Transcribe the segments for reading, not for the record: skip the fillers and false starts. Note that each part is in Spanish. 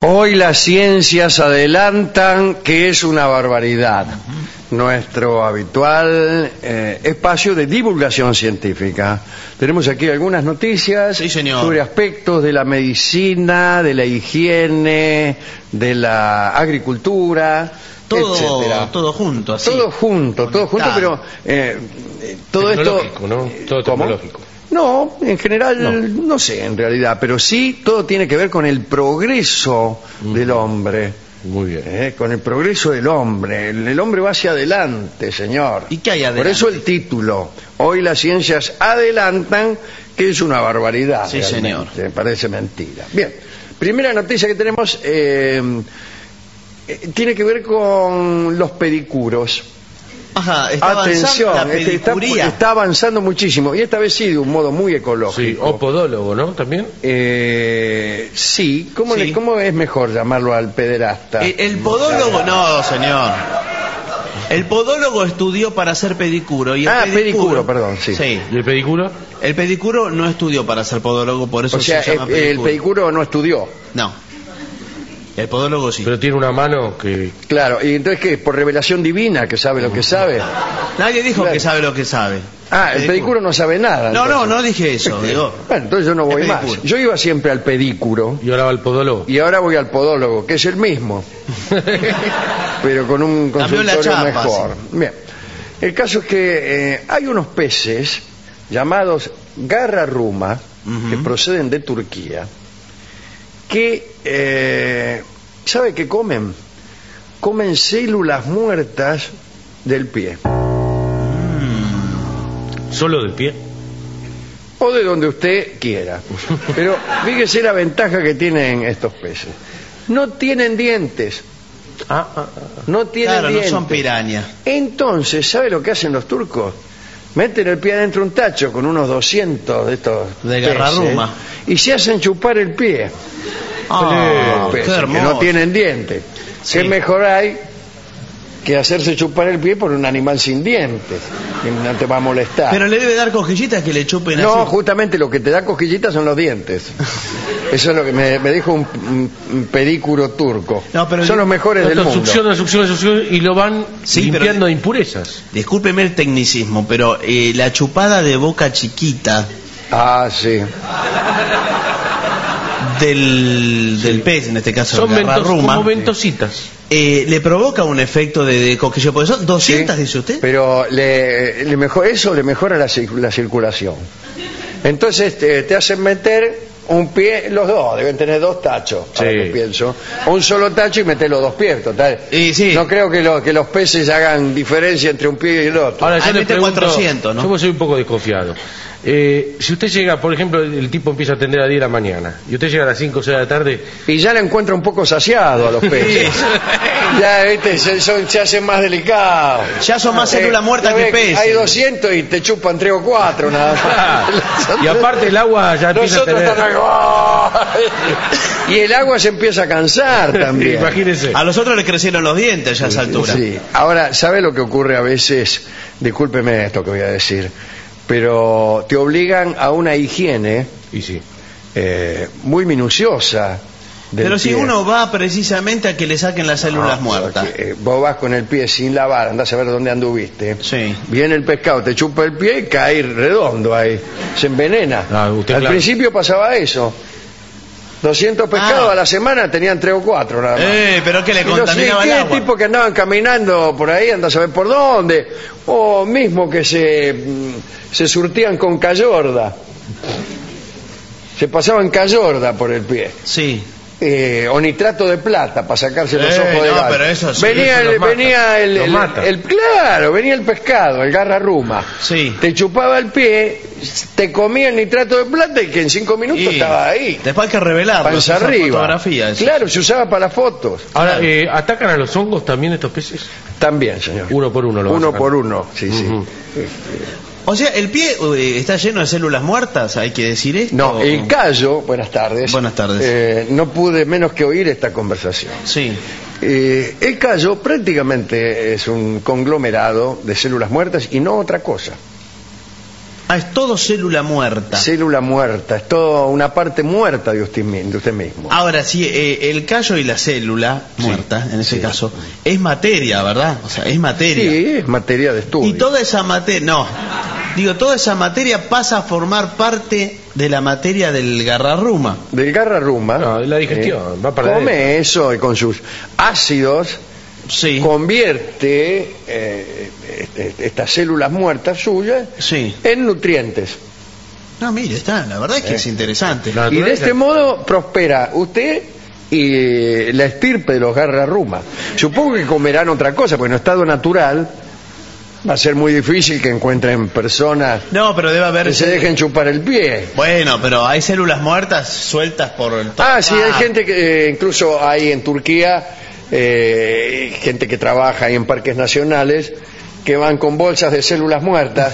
Hoy las ciencias adelantan que es una barbaridad. Nuestro habitual espacio de divulgación científica. Tenemos aquí algunas noticias sobre aspectos de la medicina, de la higiene, de la agricultura, etcétera. Todo junto, así. Todo junto, pero todo esto, ¿no? Todo tecnológico. No, en general no sé en realidad, pero sí todo tiene que ver con el progreso del hombre. Muy bien. Con el progreso del hombre. El hombre va hacia adelante, señor. ¿Y qué hay adelante? Por eso el título. Hoy las ciencias adelantan que es una barbaridad. Sí, señor. Me parece mentira. Bien, primera noticia que tenemos tiene que ver con los pedicuros. Ajá, está atención, avanzando la está avanzando muchísimo y esta vez sí de un modo muy ecológico. Sí, o podólogo, ¿no? También. Sí, ¿cómo es mejor llamarlo al pederasta? El podólogo, no, señor. El podólogo estudió para hacer pedicuro. Y el pedicuro, perdón, sí. ¿Y el pedicuro? El pedicuro no estudió para ser podólogo, por eso se llama pedicuro. El pedicuro no estudió. No. El podólogo sí. Pero tiene una mano que... Claro, y entonces ¿qué? ¿Por revelación divina que sabe lo que sabe? Nadie dijo que sabe lo que sabe. El pedicuro no sabe nada. No dije eso. Digo. Bueno, entonces yo no voy más. Yo iba siempre al pedicuro. Y ahora va al podólogo. Y ahora voy al podólogo, que es el mismo. Pero con un consultorio mejor. Sí. Bien. El caso es que hay unos peces llamados garraruma, que proceden de Turquía, que ¿sabe qué comen? Comen células muertas del pie. ¿Solo del pie? O de donde usted quiera. Pero fíjese la ventaja que tienen estos peces. No tienen dientes. No tienen dientes. No son pirañas. Entonces, ¿sabe lo que hacen los turcos? Meten el pie adentro de un tacho con unos 200 de estos de garraruma y se hacen chupar el pie. Peces, que no tienen dientes. ¿Qué mejor hay que hacerse chupar el pie por un animal sin dientes? Que no te va a molestar. Pero le debe dar cosquillitas que le chupen así. No, justamente lo que te da cosquillitas son los dientes. Eso es lo que me dijo un pedicuro turco. Son los mejores del mundo. Succiona y lo van limpiando de impurezas. Discúlpeme el tecnicismo, pero la chupada de boca chiquita... sí. Del pez, en este caso son como ventositas. Le provoca un efecto de cosquilleo, porque son 200, dice usted. Pero le mejora la circulación. Entonces te hacen meter un pie, los dos, deben tener dos tachos, ahora que pienso. Un solo tacho y meter los dos pies, total. No creo que los peces hagan diferencia entre un pie y el otro. Ahora yo le pregunto, 400, ¿no? Yo soy un poco desconfiado. Si usted llega, por ejemplo, el tipo empieza a atender a 10 de la mañana y usted llega a las 5 o 6 de la tarde y ya le encuentra un poco saciado a los peces. Ya se hacen más delicados. Ya son más células muertas que peces. Hay 200 y te chupan 3 o 4 nada más. Y aparte el agua ya empieza a tener... Y el agua se empieza a cansar también. Imagínese. A los otros le crecieron los dientes ya a esa altura. Sí. Ahora, ¿sabe lo que ocurre a veces? Discúlpeme esto que voy a decir, pero te obligan a una higiene muy minuciosa del pero pie. si uno va precisamente a que le saquen las células muertas. Vos vas con el pie sin lavar, andás a ver dónde anduviste. Sí. Viene el pescado, te chupa el pie y cae redondo ahí. Se envenena. Al principio pasaba eso. 200 pescados a la semana tenían 3 o 4 nada más. Pero que le contaminaba el agua. Tipo que andaban caminando por ahí, andás a ver por dónde. O mismo que se surtían con cayorda. Se pasaban cayorda por el pie. Sí. O nitrato de plata para sacarse los ojos de gato. Pero eso sí, venía venía el pescado, el garraruma. Sí. Te chupaba el pie, te comía el nitrato de plata y que en 5 minutos estaba ahí. Después hay que revelarlo. Panza arriba. Fotografía, claro, se usaba para las fotos. Ahora, ¿atacan a los hongos también estos peces? También, señor. Uno por uno. Uno por uno, sí. O sea, ¿el pie está lleno de células muertas? ¿Hay que decir esto? No, el callo, buenas tardes. Buenas tardes. No pude menos que oír esta conversación. Sí. El callo prácticamente es un conglomerado de células muertas y no otra cosa. Ah, es todo célula muerta. Célula muerta, es toda una parte muerta de usted mismo. Ahora, sí, el callo y la célula muerta, en ese caso, es materia, ¿verdad? O sea, es materia. Sí, es materia de estudio. Y toda esa materia, toda esa materia pasa a formar parte de la materia del garrarruma. Del garraruma. No, de la digestión, va para come adentro. eso y con sus ácidos Sí. convierte estas células muertas suyas Sí. en nutrientes. No, mire, la verdad es que es interesante. La Y de naturaleza. este modo prospera usted y la estirpe de los garraruma. Supongo que comerán otra cosa, porque en estado natural va a ser muy difícil que encuentren personas No, pero debe haber... que se dejen chupar el pie. Bueno, pero hay células muertas sueltas por el... Ah, sí, hay gente que incluso hay en Turquía gente que trabaja ahí en parques nacionales que van con bolsas de células muertas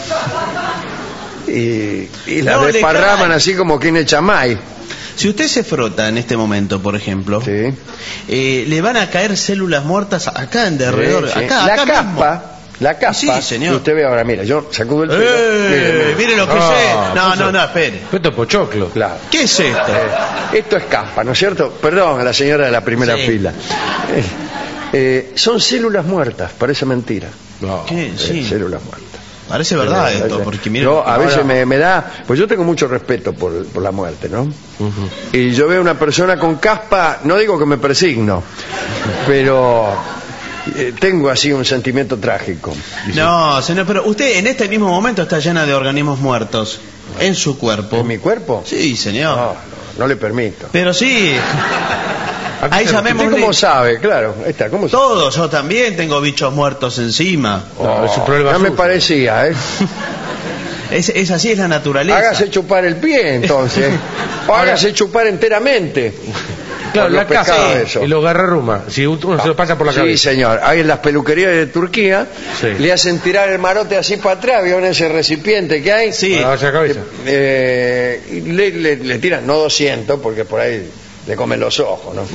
y las No, le desparraman cae. así como quien echa maíz. Si usted se frota en este momento, por ejemplo, Sí. le van a caer células muertas acá en derredor. Sí, sí. Acá, la acá capa, mismo. la capa. Sí, señor. Que usted ve ahora, mira, yo sacudo el pelo. Mire, mire. Mire lo que No, sé. No, espere. Esto es pochoclo. Claro. ¿Qué es esto? Esto es capa, ¿no es cierto? Perdón a la señora de la primera Sí. fila. Son células muertas, parece mentira. No. ¿Qué? Sí. Células muertas. Parece verdad esto, porque mire... Yo a veces ahora- me da, pues yo tengo mucho respeto por la muerte, ¿no? Ujú. Y yo veo una persona con caspa, no digo que me persigno, pero tengo así un sentimiento trágico. No, señor, pero usted en este mismo momento está llena de organismos muertos en su cuerpo. ¿En mi cuerpo? Sí, señor. No le permito. Pero sí, ahí ¿Usted llamémosle... cómo sabe? Claro, ahí está, ¿cómo sabe? Todos, yo también tengo bichos muertos encima. No, es un problema ya me suyo. parecía, ¿eh? Es así, es la naturaleza. Hágase chupar el pie, entonces. O hágase chupar enteramente. Claro, Por la los pecados casa esos. y los garraruma. Si uno se lo pasa por la Sí, cabeza. señor. Ahí en las peluquerías de Turquía Sí. le hacen tirar el marote así para atrás, ¿vieron ese recipiente que hay? Sí. Para lavarse la cabeza. Y le tiran, no 200, porque por ahí le comen los ojos, ¿no?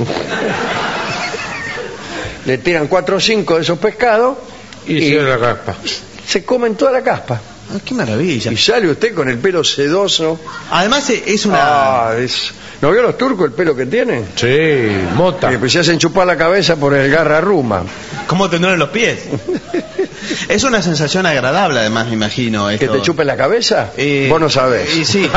Le tiran 4 o 5 de esos pescados Y se la caspa. se comen toda la caspa. Ah, qué maravilla. Y sale usted con el pelo sedoso. Además es una... ¿No vio los turcos el pelo que tienen? Sí, mota. Que pues se hacen chupar la cabeza por el garraruma. ¿Cómo tendrán los pies? Es una sensación agradable, además, me imagino. ¿Que Esto. te chupen la cabeza? Vos no sabés. Y sí.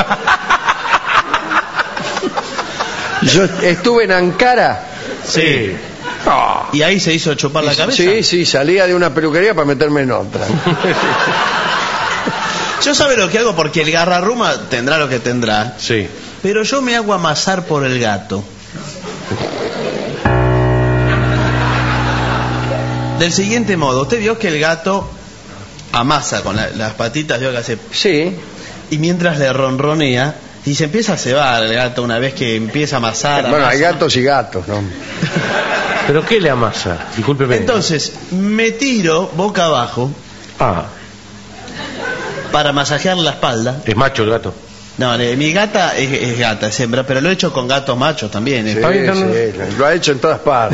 Yo estuve en Ankara. Sí. Ah. ¿Y ahí se hizo chupar la cabeza? Sí, salía de una peluquería para meterme en otra. Yo sabe lo que hago porque el garraruma tendrá lo que tendrá. Sí. Pero yo me hago amasar por el gato. Del siguiente modo, usted vio que el gato amasa con las patitas, vio que hace... Sí. Y mientras le ronronea, y se empieza a cebar el gato una vez que empieza a amasar. Bueno, hay amasa. gatos y gatos, ¿no? ¿Pero qué le amasa? Discúlpeme. Entonces, me tiro boca abajo Ah, para masajear la espalda. es macho el gato. No, mi gata es gata, es hembra, pero lo he hecho con gatos machos también. Sí, bien, no, no. sí, lo ha hecho en todas partes.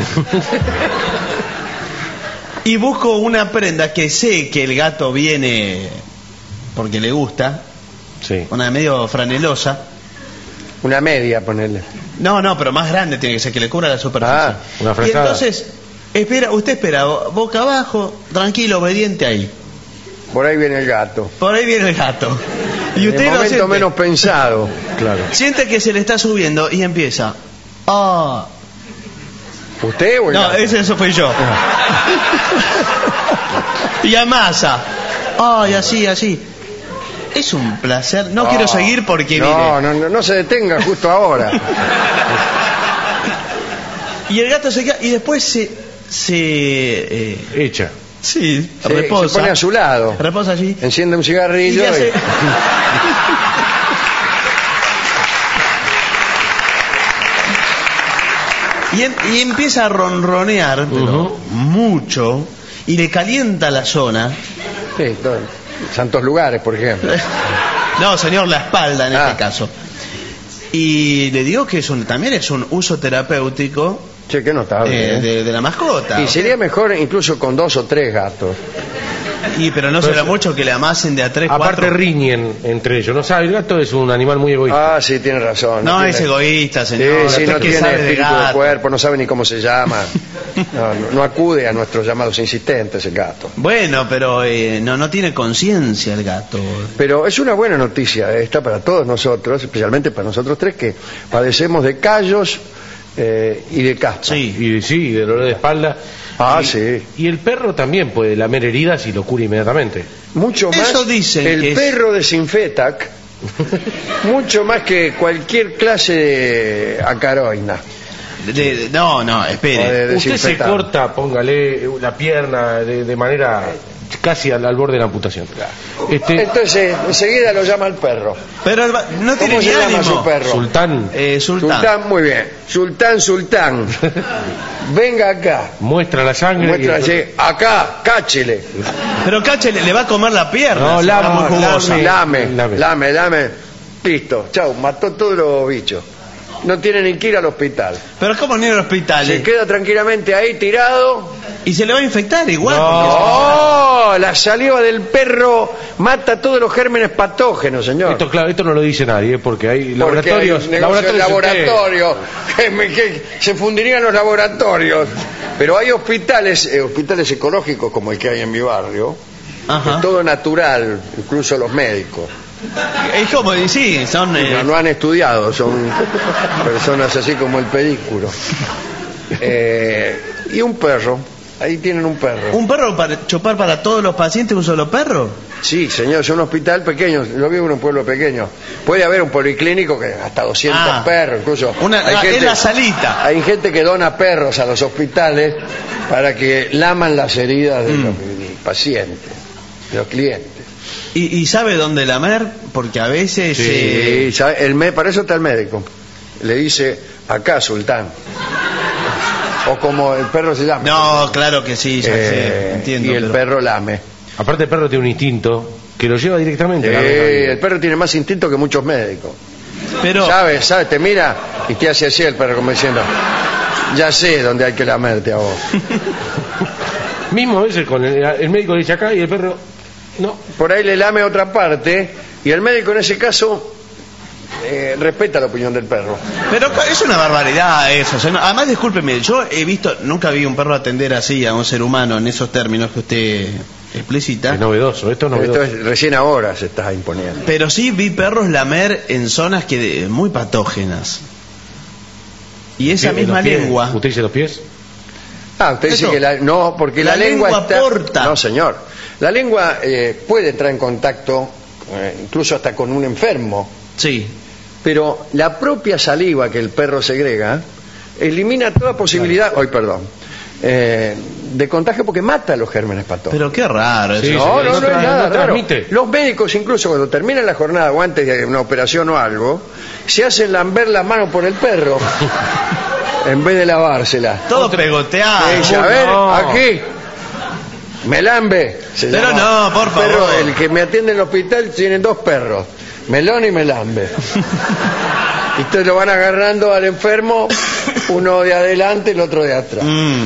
Y busco una prenda que sé que el gato viene porque le gusta, Sí. una medio franelosa. Una media, ponele. No, pero más grande tiene que ser, que le cubra la superficie. Ah, una y frazada. entonces, usted espera, boca abajo, tranquilo, obediente ahí. Por ahí viene el gato. Por ahí viene el gato. Y En usted el lo momento siente. menos pensado. Claro. Siente que se le está subiendo y empieza. Ah. ¿Usted o el No, gato? eso fui yo. Y amasa. Ay, así. Es un placer. No quiero seguir porque No se detenga justo ahora. Y el gato se queda y después Hecha. sí, Se reposa. pone a su lado. Reposa allí. Enciende un Y cigarrillo le hace- y empieza a ronronear, pero mucho, y le calienta la zona. Sí, Santos Lugares, por ejemplo. No, señor, la espalda en Ah. este caso. Y le digo que también es un uso terapéutico Che, qué notable. ¿eh? de la mascota. Y sería mejor incluso con 2 o 3 gatos. Pero no será mucho que le amasen de a 3, 4. Aparte riñen entre ellos, ¿no sabe? El gato es un animal muy egoísta. Ah, sí, tiene razón. No, tiene... es egoísta, Sí, señor. sí, no ¿Qué tiene sabe de espíritu de gato? cuerpo, no sabe ni cómo se llama. No acude a nuestros llamados insistentes el gato. Bueno, pero no tiene conciencia el gato. Pero es una buena noticia esta para todos nosotros, especialmente para nosotros tres que padecemos de callos y de caspa. Sí. Y de dolor de espalda. Ah, y, sí. Y el perro también puede lamer heridas y lo cura inmediatamente. Mucho más. Eso dicen el que es- perro desinfetac, mucho más que cualquier clase de acaroina. No, espere. De Usted se desinfectar. corta, póngale la pierna de manera casi al borde de la amputación. Entonces, enseguida lo llama el perro. Pero no tiene ¿Cómo ni se llama ánimo. su perro? Sultán Sultán. Muy bien. Sultán. Venga acá. muestra la sangre. Muéstrale. Acá, cáchele. Pero Cache le va a comer la pierna. No, si lame, está muy jugosa. Lame. Listo. Chau, mató todos los bichos. No tiene ni que ir al hospital. Pero ¿cómo ni al hospital? Se queda tranquilamente ahí tirado. Y se le va a infectar igual. ¡Oh! La saliva del perro mata todos los gérmenes patógenos, señor. Esto, claro, esto no lo dice nadie porque hay Porque laboratorios. hay negocio de laboratorios que se fundirían los laboratorios. Pero hay hospitales ecológicos como el que hay en mi barrio. Ajá. Es todo natural, incluso los médicos. Es como, sí, son... No han estudiado, son personas así como el pedículo. Y un perro, ahí tienen un perro. ¿Un perro para chupar para todos los pacientes, un solo perro? Sí, señor, es un hospital pequeño, lo vivo en un pueblo pequeño. Puede haber un policlínico que hasta 200 perros, incluso. Es la salita. Hay gente que dona perros a los hospitales para que laman las heridas de los pacientes, de los clientes. ¿Y sabe dónde lamer? Porque a veces... Sí, para eso está el médico. Le dice, acá, Sultán. O como el perro se llama. No, claro que sí, ya sé, entiendo. Y el perro lame. Aparte el perro tiene un instinto que lo lleva directamente a la vena. El perro tiene más instinto que muchos médicos. Pero... ¿Sabe? Te mira y te hace así el perro como diciendo, ya sé dónde hay que lamerte a vos. Mismo a veces con el médico le dice acá y el perro no. Por ahí le lame otra parte y el médico en ese caso respeta la opinión del perro. Pero es una barbaridad eso. O sea, además, discúlpeme, yo nunca vi un perro atender así a un ser humano en esos términos que usted explicita. Es novedoso, esto es novedoso. Esto es recién ahora se está imponiendo. Pero sí vi perros lamer en zonas muy patógenas. Y esa misma lengua... ¿Usted dice los pies? Usted dice que no, porque la lengua está... porta. No, señor. La lengua puede entrar en contacto incluso hasta con un enfermo. Sí. Pero la propia saliva que el perro segrega elimina toda posibilidad, de contagio porque mata los gérmenes patógenos. Pero qué raro eso. Sí, No es nada raro. transmite. Los médicos incluso cuando terminan la jornada o antes de una operación o algo, se hacen lamber las manos por el perro en vez de lavárselas. Todo pegoteado. Dice, a ver, aquí, Melambe. Pero no, por favor. Perro, el que me atiende en el hospital tiene dos perros, Melón y Melambe. Y ustedes lo van agarrando al enfermo, uno de adelante y el otro de atrás.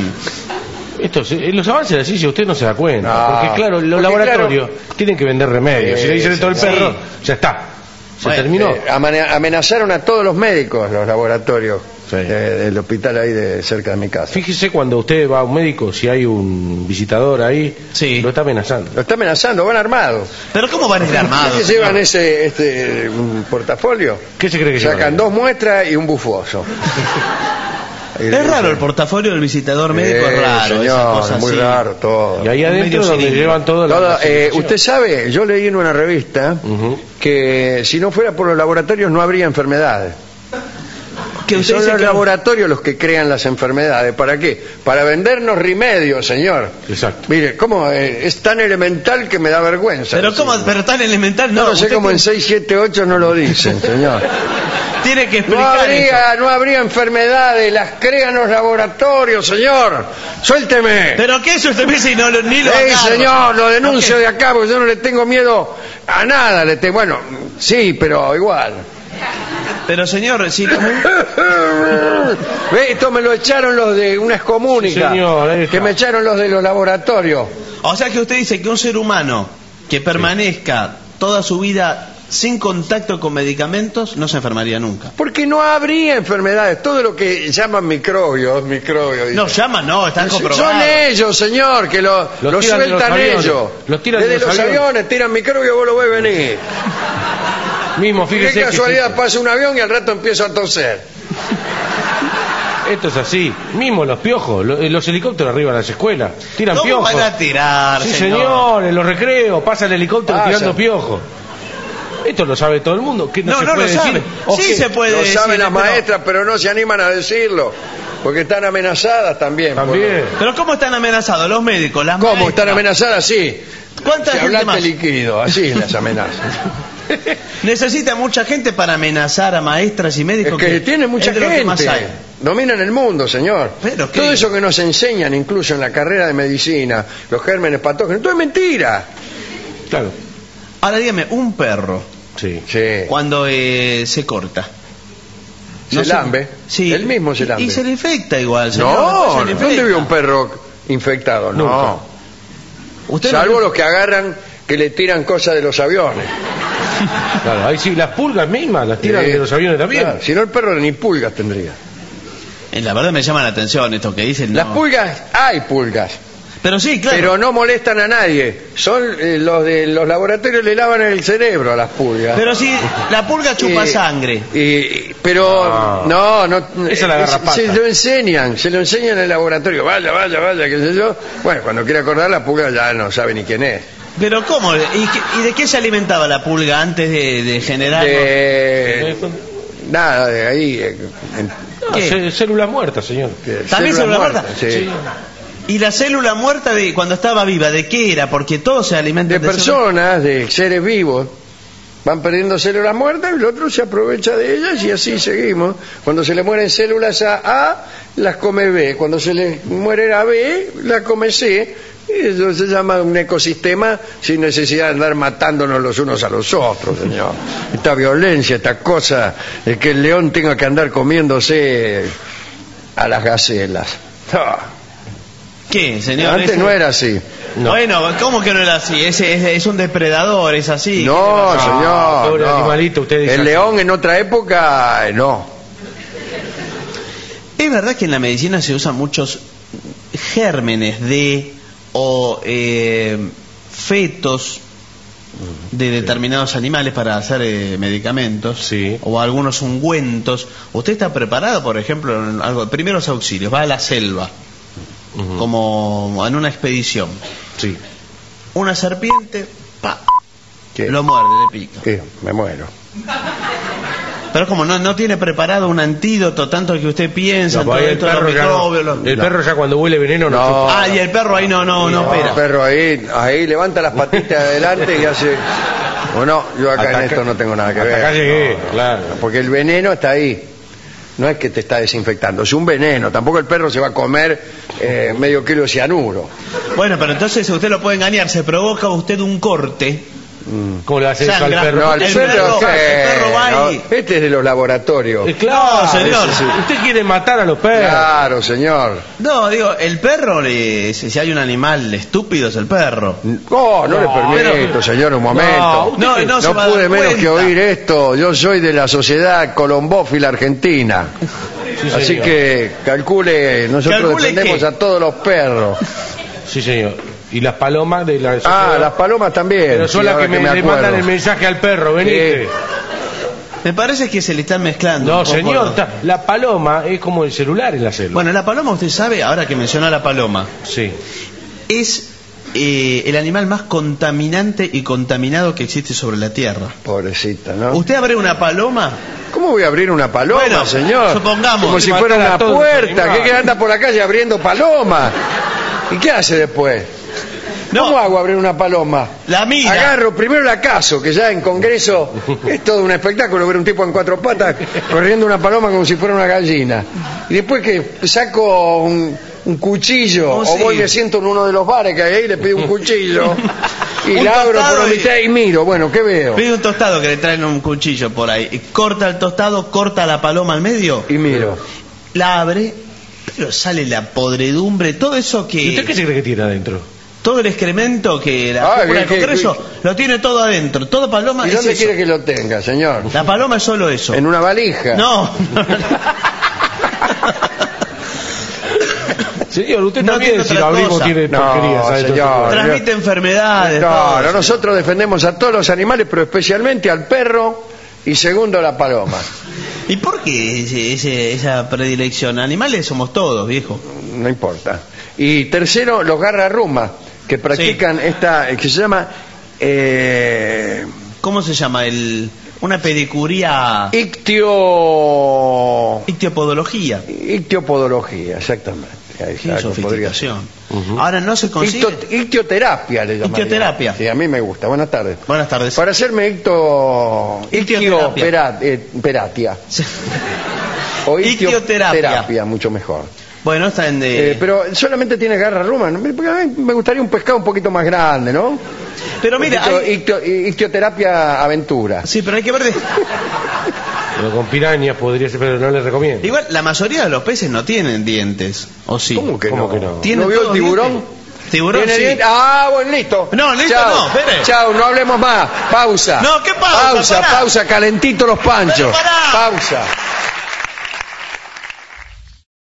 Los avances de la ciencia usted no se da cuenta. No, porque claro, los porque, laboratorios tienen que vender remedios. Si le dicen esto al perro, ya está. Se terminó. Amenazaron a todos los médicos los laboratorios Sí. del hospital ahí de cerca de mi casa. Fíjese cuando usted va a un médico, si hay un visitador ahí, Sí. lo está amenazando. Lo está amenazando, van armados. Pero ¿cómo van a ir armados? ¿Qué llevan ese un portafolio? ¿Qué se cree que Sacan llevan? 2 muestras y un bufoso. Es raro el portafolio del visitador médico, es raro. Señor, esa cosa muy así. raro todo. Y ahí adentro medio donde cilindro. llevan todo Usted sabe, yo leí en una revista que si no fuera por los laboratorios no habría enfermedades. Que Y usted son dice los que- laboratorios los que crean las enfermedades. ¿Para qué? Para vendernos remedios, señor. Exacto. Mire, ¿cómo? Es tan elemental que me da vergüenza. Pero cómo, pero tan elemental no. No sé usted cómo en 6, 7, 8 no lo dicen, señor. tiene que No explicar eso. no habría enfermedades, las crean los laboratorios, señor. Suélteme. Pero qué eso usted me dice y ni lo Ey, agarro. señor, lo denuncio ¿Por qué? de acá porque yo no le tengo miedo a nada. Bueno, sí, pero igual. Pero señor, si... Ve, esto me lo echaron los de una excomunica. Sí, señor, ahí está. Que me echaron los de los laboratorios. O sea que usted dice que un ser humano que permanezca toda su vida sin contacto con medicamentos no se enfermaría nunca. Porque no habría enfermedades. Todo lo que llaman microbios. No, llaman, no, están comprobados. Son ellos, señor, que lo tiran de sueltan los aviones. ellos. Los tiran Desde de los los aviones tiran microbios, vos lo ves venir. Mismo, fíjese Qué que casualidad, pasa un avión y al rato empiezo a toser. esto es así. Mismo los piojos, los helicópteros arriba de las escuelas, tiran ¿Cómo piojos. van a tirar, Sí, señor? señor, en los recreos pasa el helicóptero Pasa. tirando piojos. Esto lo sabe todo el mundo. ¿Qué No, se no lo puede sabe. decir? ¿O Sí qué? se puede Lo decir. saben las pero- maestras, pero no se animan a decirlo. Porque están amenazadas también. También. Pero ¿cómo están amenazados los médicos, las ¿Cómo? maestras? ¿Están amenazadas? Sí. ¿Cuánta Si gente hablaste más? líquido, así las amenazas. Necesita mucha gente para amenazar a maestras y médicos. Es que tiene mucha es de lo que más gente. hay. Dominan el mundo, señor. Pero ¿qué? Todo eso que nos enseñan, incluso en la carrera de medicina, los gérmenes patógenos, todo es mentira. Claro. Ahora dígame, un perro, Sí. Sí. cuando se corta. Se lambe. Sí. Él mismo se lambe. Y se le infecta igual, señor. No, después se le ¿dónde infecta. vio un perro infectado? Nunca. No. Usted Salvo no- los que agarran, que le tiran cosas de los aviones. Claro, ahí sí, las pulgas mismas las tiran Sí. de los aviones también. Claro, si no, el perro ni pulgas tendría. La verdad me llama la atención esto que dicen. Las no. pulgas, hay pulgas, Pero sí, claro. pero no molestan a nadie. Son los de los laboratorios, le lavan el cerebro a las pulgas. Pero si la pulga chupa sangre. Pero no, Esa es la garrapata. se lo enseñan en el laboratorio. Vaya, qué sé yo. Bueno, cuando quiere acordar, la pulga ya no sabe ni quién es. Pero ¿cómo? ¿Y de qué se alimentaba la pulga antes de generar? Nada, de ahí. No, ¿Qué? células muertas, señor. ¿También célula muerta? Sí. Sí. ¿Y la célula muerta de cuando estaba viva, de qué era? Porque todos se alimentan De células. personas, de seres vivos, van perdiendo células muertas y el otro se aprovecha de ellas y así seguimos. Cuando se le mueren células a A, las come B. Cuando se le muere a B, la come C. Y eso se llama un ecosistema sin necesidad de andar matándonos los unos a los otros, señor. Esta violencia, esta cosa de que el león tenga que andar comiéndose a las gacelas. Ah, ¿Qué, señor? antes Ese- no era así. No. Bueno, ¿cómo que no era así? Es un depredador, es así. No, ¿Qué le pasa? señor. pobre no. animalito, usted dice El así. león en otra época, no. Es verdad que en la medicina se usan muchos gérmenes o fetos de determinados animales para hacer medicamentos, Sí. o algunos ungüentos. ¿Usted está preparado, por ejemplo, en algo, primeros auxilios? Va a la selva, Ujú. como en una expedición. Sí. Una serpiente, pa, ¿Qué? lo muerde, le pica. ¿Qué? Me muero. Pero como no tiene preparado un antídoto, tanto que usted piensa No, en todo pues ahí el esto de los perro ya no- microbios, los- el perro ya cuando huele veneno no, No. chupa. y el perro ahí no El espera. perro ahí levanta las patitas de adelante y hace... Bueno, yo acá Hasta en esto no tengo nada que hasta ver. acá llegué, claro. Porque el veneno está ahí. No es que te está desinfectando, es un veneno. Tampoco el perro se va a comer medio kilo de cianuro. Bueno, pero entonces usted lo puede engañar, se provoca usted un corte. ¿Cómo le hace eso al Sangra. perro? No, el El perro, perro va no, ahí. este es de los laboratorios. Claro, No, señor. ese sí. Usted quiere matar a los perros. Claro, señor. No, digo, el perro, si hay un animal estúpido es el perro. No le No, permito, pero- señor, un momento. No, no se va a pude dar menos que cuenta. oír esto. Yo soy de la Sociedad Colombófila Argentina. Sí, Así señor. que calcule, nosotros ¿Calcule defendemos qué? a todos los perros. Sí, señor. Y las palomas de la Ah, sociedad. las palomas también. Pero son sí, las ahora que me, le acuerdo. mandan el mensaje al perro, venite. Me parece que se le están mezclando. No, un poco señor, los- la paloma es como el celular en la selva. Bueno, la paloma, usted sabe, ahora que menciona la paloma, Sí. es el animal más contaminante y contaminado que existe sobre la Tierra. Pobrecita, ¿no? ¿Usted abre una paloma? ¿Cómo voy a abrir una paloma, Bueno, señor? supongamos. Como si Matar fuera a una todos los puerta. animales. ¿Qué anda por la calle abriendo palomas? ¿Y qué hace después? No. ¿Cómo hago abrir una paloma? La mira. Agarro, primero la cazo, que ya en Congreso es todo un espectáculo ver un tipo en 4 patas corriendo una paloma como si fuera una gallina. Y después que saco un cuchillo, o sí. voy y me siento en uno de los bares que hay ahí, le pido un cuchillo y Un la abro por tostado la mitad y miro, bueno, ¿qué veo? Pide un tostado que le traen un cuchillo por ahí. Y corta el tostado, corta la paloma al medio, Y miro. la abre, pero sale la podredumbre, todo eso ¿Y usted qué que... se cree que tiene adentro? Todo el excremento que la cúpula del ¿qué- Congreso lo tiene todo adentro. Todo paloma ¿Y es dónde eso. quiere que lo tenga, señor? La paloma es solo eso. ¿En una valija? No. Señor, usted No también, tiene si otra lo abrimos, cosa. tiene No, porquerías adentro. señor. Transmite enfermedades. No, todo no, eso. nosotros defendemos a todos los animales, pero especialmente al perro y segundo a la paloma. ¿Y por qué esa predilección? Animales somos todos, viejo. No importa. Y tercero, los garrarrumas, que practican esta, que se llama ¿Cómo se llama? Una pedicuría... Ictiopodología. ictiopodología, exactamente. Ahí Qué está, podría ser. sofisticación. Ahora no se consigue... Ictioterapia le llaman. Ictioterapia. Sí, a mí me gusta. Buenas tardes. Buenas tardes. Para hacerme ictioperatia. O Ictioterapia. ictioterapia, mucho mejor. Bueno, está en... Pero solamente tiene garra ruma, ¿no? Porque a mí me gustaría un pescado un poquito más grande, ¿no? Pero mira, Ictioterapia aventura. sí, pero hay que ver... Pero con pirañas podría ser, pero no le recomiendo. Igual, la mayoría de los peces no tienen dientes, ¿o sí? ¿Cómo que ¿Cómo no? que no? ¿Tienen ¿No vio el todos tiburón? dientes? Tiburón, ¿Tiene sí. dientes? Ah, bueno, listo. No, listo, Chao. no, espere. Chao, no hablemos más. Pausa. No, ¿qué pausa? Pará. Pausa, calentito los panchos. Pero pará. Pausa.